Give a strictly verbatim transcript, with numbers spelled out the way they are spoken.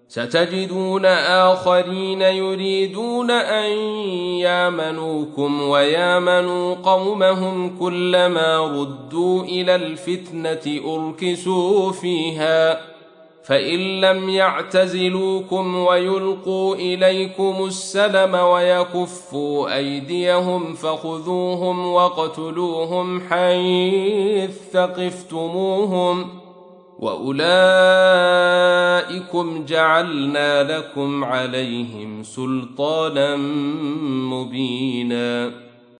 ستجدون آخرين يريدون أن يامنوكم ويامنوا قومهم كلما ردوا إلى الفتنة أركسوا فيها فإن لم يعتزلوكم ويلقوا إليكم السلم ويكفوا أيديهم فخذوهم واقتلوهم حيث ثقفتموهم وأولئكم جعلنا لكم عليهم سلطانا مبينا.